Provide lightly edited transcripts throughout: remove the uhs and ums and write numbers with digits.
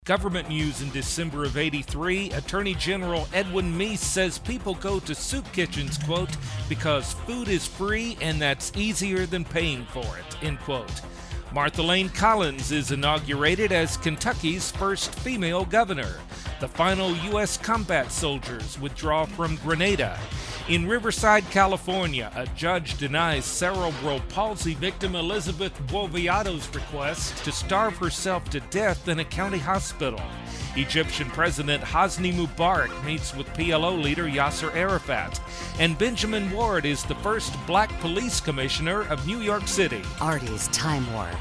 Government news in December of '83, Attorney General Edwin Meese says people go to soup kitchens, quote, because food is free and that's easier than paying for it, end quote. Martha Lane Collins is inaugurated as Kentucky's first female governor. The final U.S. combat soldiers withdraw from Grenada. In Riverside, California, a judge denies cerebral palsy victim Elizabeth Boviato's request to starve herself to death in a county hospital. Egyptian President Hosni Mubarak meets with PLO leader Yasser Arafat. And Benjamin Ward is the first black police commissioner of New York City. Artie's Time Warp.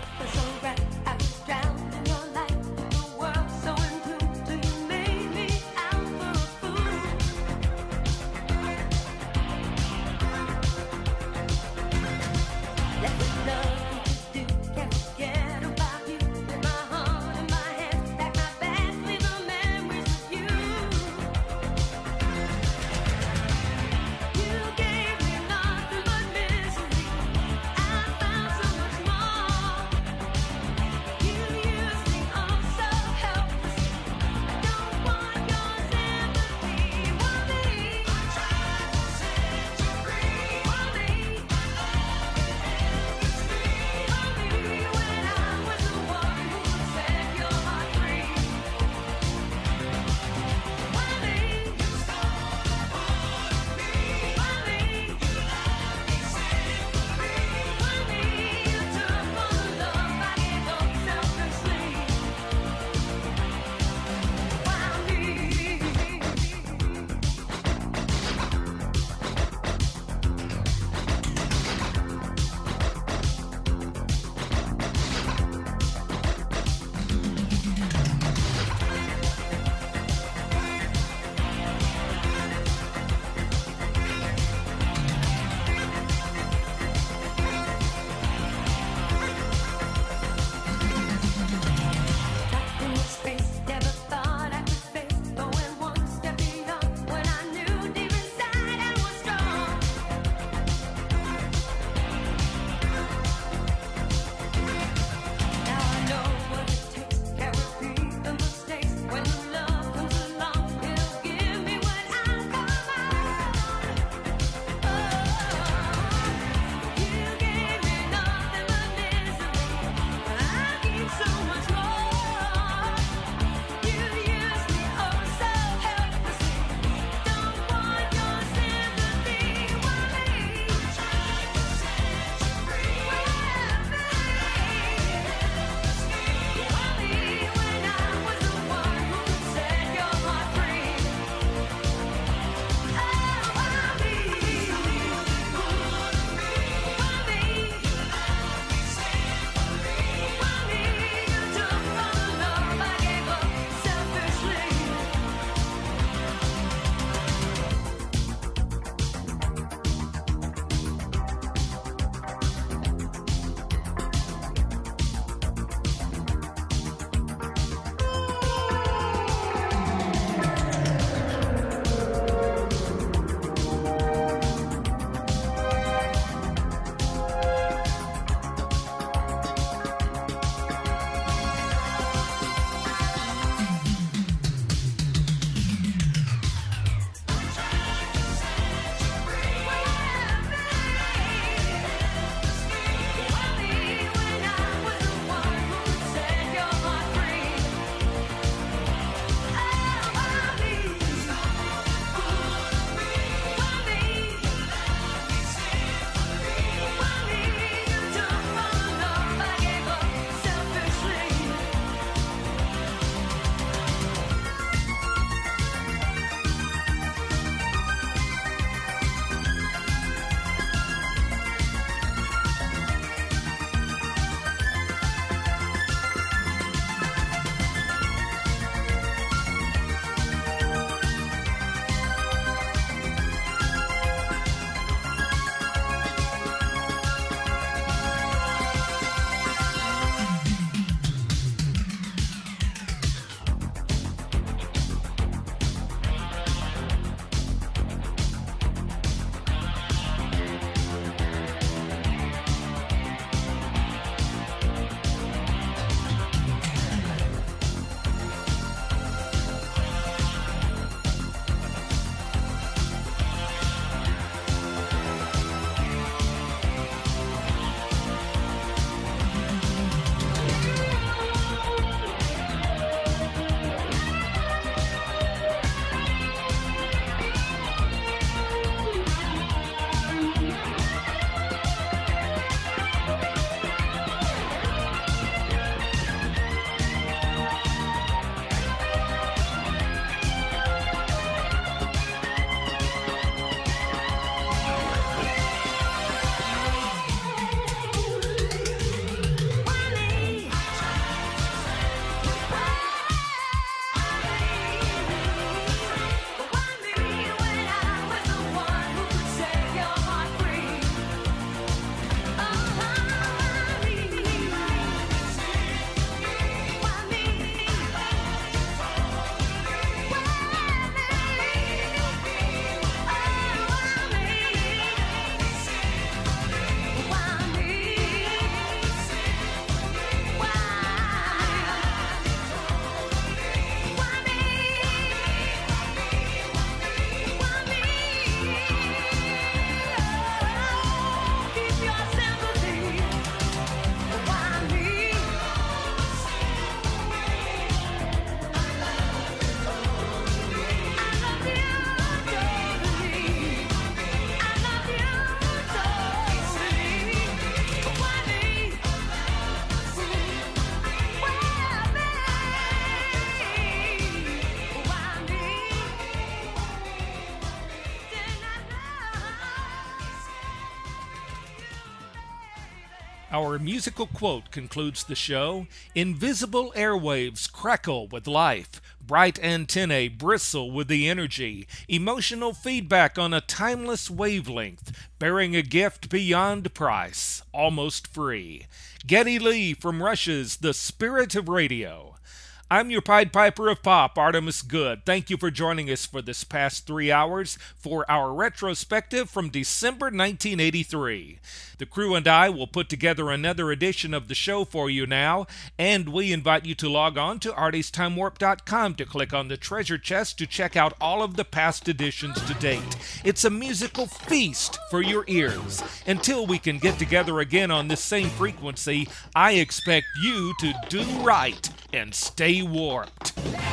Our musical quote concludes the show. Invisible airwaves crackle with life. Bright antennae bristle with the energy. Emotional feedback on a timeless wavelength. Bearing a gift beyond price. Almost free. Geddy Lee from Rush's The Spirit of Radio. I'm your Pied Piper of Pop, Artemis Good. Thank you for joining us for this past 3 hours for our retrospective from December 1983. The crew and I will put together another edition of the show for you now, and we invite you to log on to artiesttimewarp.com to click on the treasure chest to check out all of the past editions to date. It's a musical feast for your ears. Until we can get together again on this same frequency, I expect you to do right and stay warped.